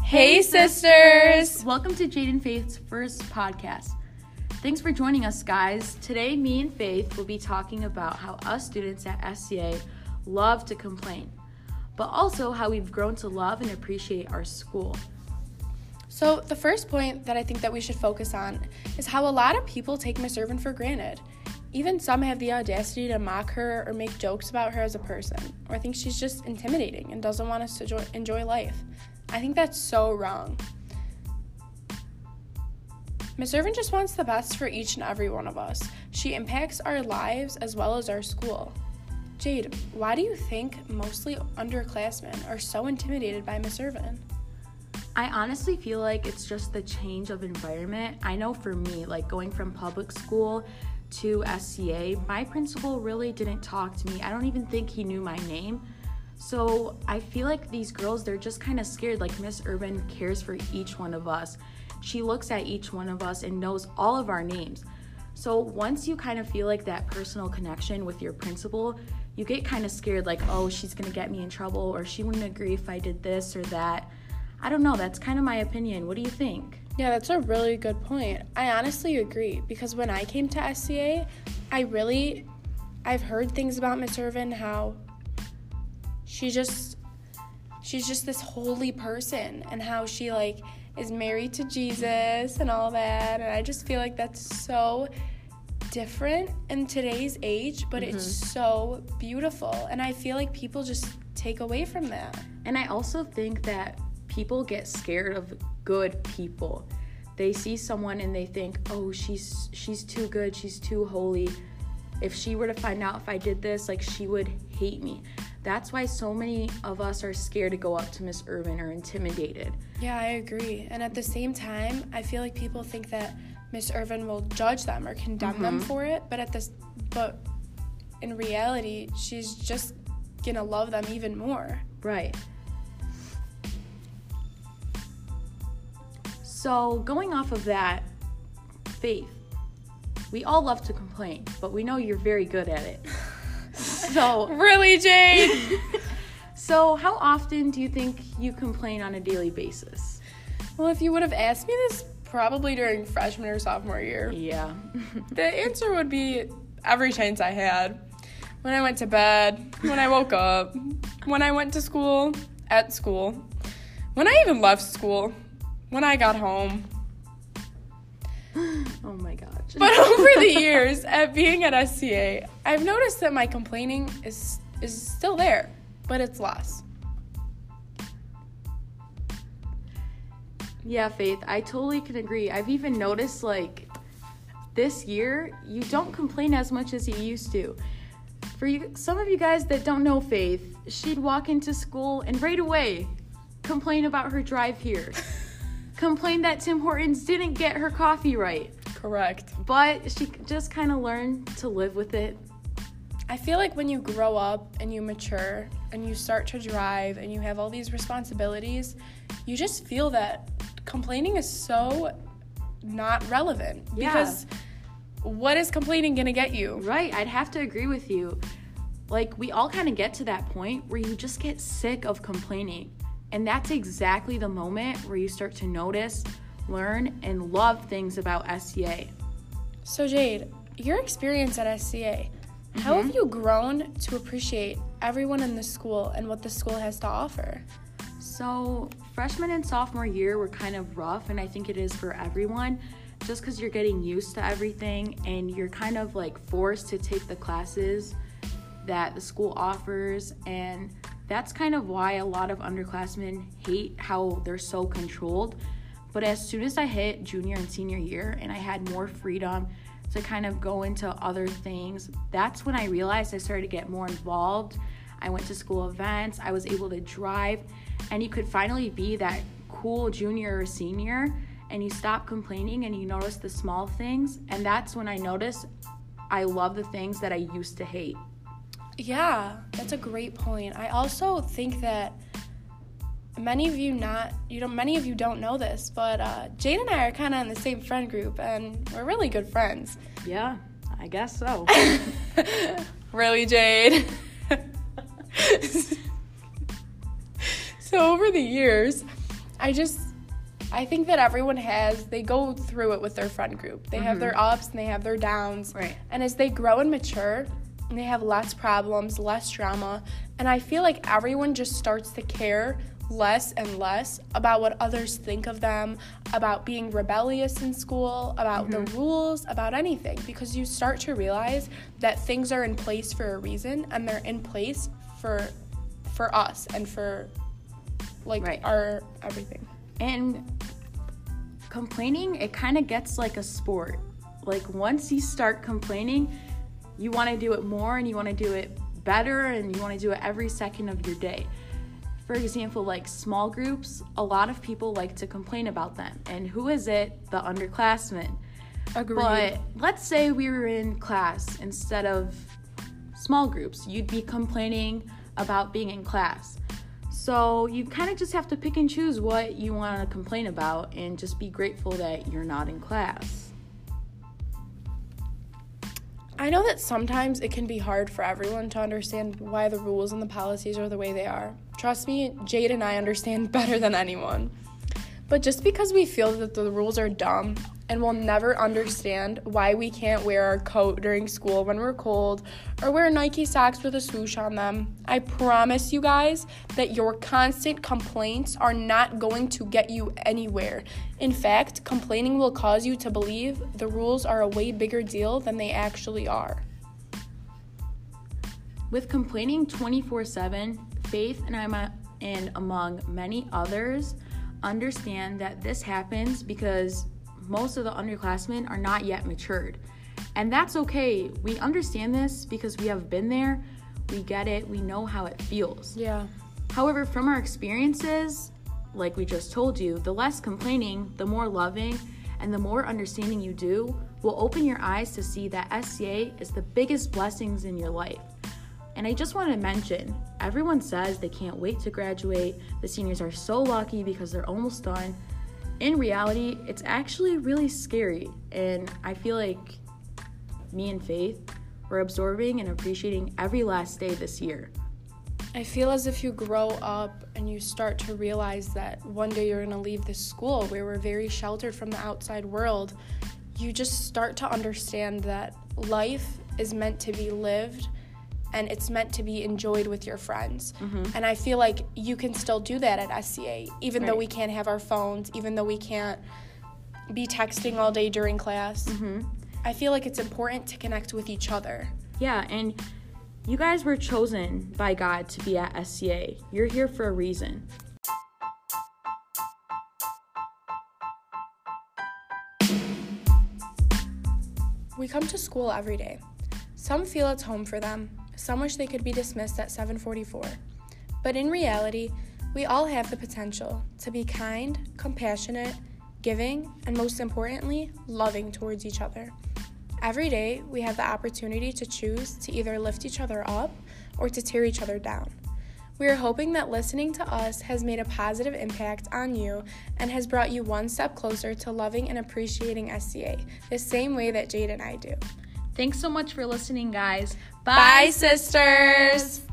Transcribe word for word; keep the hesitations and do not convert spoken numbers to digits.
Hey, sisters! Welcome to Jade and Faith's first podcast. Thanks for joining us, guys. Today, me and Faith will be talking about how us students at S C A love to complain, but also how we've grown to love and appreciate our school. So the first point that I think that we should focus on is how a lot of people take Miss Irvin for granted. Even some have the audacity to mock her or make jokes about her as a person, or think she's just intimidating and doesn't want us to jo- enjoy life. I think that's so wrong. Miss Irvin just wants the best for each and every one of us. She impacts our lives as well as our school. Jade, why do you think mostly underclassmen are so intimidated by Miss Irvin? I honestly feel like it's just the change of environment. I know for me, like going from public school to S C A, my principal really didn't talk to me. I don't even think he knew my name. So I feel like these girls, they're just kind of scared. Like Miss Irvin cares for each one of us. She looks at each one of us and knows all of our names. So once you kind of feel like that personal connection with your principal, you get kind of scared, like, oh, she's gonna get me in trouble, or she wouldn't agree if I did this or that. I don't know, that's kind of my opinion. What do you think? Yeah, that's a really good point. I honestly agree, because when I came to S C A, I really, I've heard things about Miss Irvin, how she just, she's just this holy person, and how she, like, is married to Jesus and all that, and I just feel like that's so different in today's age, but mm-hmm. It's so beautiful, and I feel like people just take away from that. And I also think that people get scared of good people. They see someone and they think, oh, she's she's too good, she's too holy. If she were to find out if I did this, like, she would hate me. That's why so many of us are scared to go up to Miss Irvin or intimidated. Yeah, I agree. And at the same time, I feel like people think that Miss Irvin will judge them or condemn mm-hmm. them for it, but at this but in reality, she's just gonna love them even more. Right. So going off of that, Faith, we all love to complain, but we know you're very good at it. So really, Jade? So how often do you think you complain on a daily basis? Well, if you would have asked me this probably during freshman or sophomore year, yeah, the answer would be every chance I had. When I went to bed, when I woke up, when I went to school, at school, when I even left school, when I got home. Oh my gosh. But over the years at being at S C A, I've noticed that my complaining is is still there, but it's less. Yeah, Faith, I totally can agree. I've even noticed, like, this year, you don't complain as much as you used to. For you, some of you guys that don't know Faith, she'd walk into school and right away complain about her drive here. Complain that Tim Hortons didn't get her coffee right. Correct. But she just kind of learned to live with it. I feel like when you grow up and you mature and you start to drive and you have all these responsibilities, you just feel that complaining is so not relevant. Yeah. Because what is complaining going to get you? Right. I'd have to agree with you. Like, we all kind of get to that point where you just get sick of complaining. And that's exactly the moment where you start to notice, learn, and love things about S C A. So Jade, your experience at S C A, mm-hmm. how have you grown to appreciate everyone in the school and what the school has to offer? So freshman and sophomore year were kind of rough, and I think it is for everyone, just because you're getting used to everything and you're kind of like forced to take the classes that the school offers, and that's kind of why a lot of underclassmen hate how they're so controlled. But as soon as I hit junior and senior year and I had more freedom to kind of go into other things, that's when I realized I started to get more involved. I went to school events, I was able to drive, and you could finally be that cool junior or senior, and you stop complaining and you notice the small things, and that's when I noticed I love the things that I used to hate. Yeah, that's a great point. I also think that many of you not, you don't, many of you don't know this, but uh, Jade and I are kind of in the same friend group, and we're really good friends. Yeah, I guess so. Really, Jade? So over the years, I just, I think that everyone has, they go through it with their friend group. They mm-hmm. have their ups and they have their downs. Right. And as they grow and mature, they have less problems, less drama. And I feel like everyone just starts to care less and less about what others think of them, about being rebellious in school, about mm-hmm. the rules, about anything. Because you start to realize that things are in place for a reason, and they're in place for for us and for, like, right. our everything. And complaining, it kind of gets like a sport. Like, once you start complaining, you want to do it more and you want to do it better and you want to do it every second of your day. For example, like small groups, a lot of people like to complain about them. And who is it? The underclassmen. Agreed. But let's say we were in class instead of small groups. You'd be complaining about being in class. So you kind of just have to pick and choose what you want to complain about and just be grateful that you're not in class. I know that sometimes it can be hard for everyone to understand why the rules and the policies are the way they are. Trust me, Jade and I understand better than anyone. But just because we feel that the rules are dumb and we'll never understand why we can't wear our coat during school when we're cold or wear Nike socks with a swoosh on them, I promise you guys that your constant complaints are not going to get you anywhere. In fact, complaining will cause you to believe the rules are a way bigger deal than they actually are. With complaining twenty-four seven, Faith and I, and among many others, understand that this happens because most of the underclassmen are not yet matured. And that's okay. We understand this because we have been there, we get it, we know how it feels. Yeah. However, from our experiences, like we just told you, the less complaining, the more loving, and the more understanding you do will open your eyes to see that S C A is the biggest blessings in your life. And I just want to mention, everyone says they can't wait to graduate. The seniors are so lucky because they're almost done. In reality, it's actually really scary. And I feel like me and Faith, we're absorbing and appreciating every last day this year. I feel as if you grow up and you start to realize that one day you're going to leave this school where we're very sheltered from the outside world. You just start to understand that life is meant to be lived and it's meant to be enjoyed with your friends. Mm-hmm. And I feel like you can still do that at S C A, even right. though we can't have our phones, even though we can't be texting all day during class. Mm-hmm. I feel like it's important to connect with each other. Yeah, and you guys were chosen by God to be at S C A. You're here for a reason. We come to school every day. Some feel it's home for them. Some wish they could be dismissed at seven forty-four. But in reality, we all have the potential to be kind, compassionate, giving, and most importantly, loving towards each other. Every day, we have the opportunity to choose to either lift each other up or to tear each other down. We are hoping that listening to us has made a positive impact on you and has brought you one step closer to loving and appreciating S C A, the same way that Jade and I do. Thanks so much for listening, guys. Bye, Bye sisters!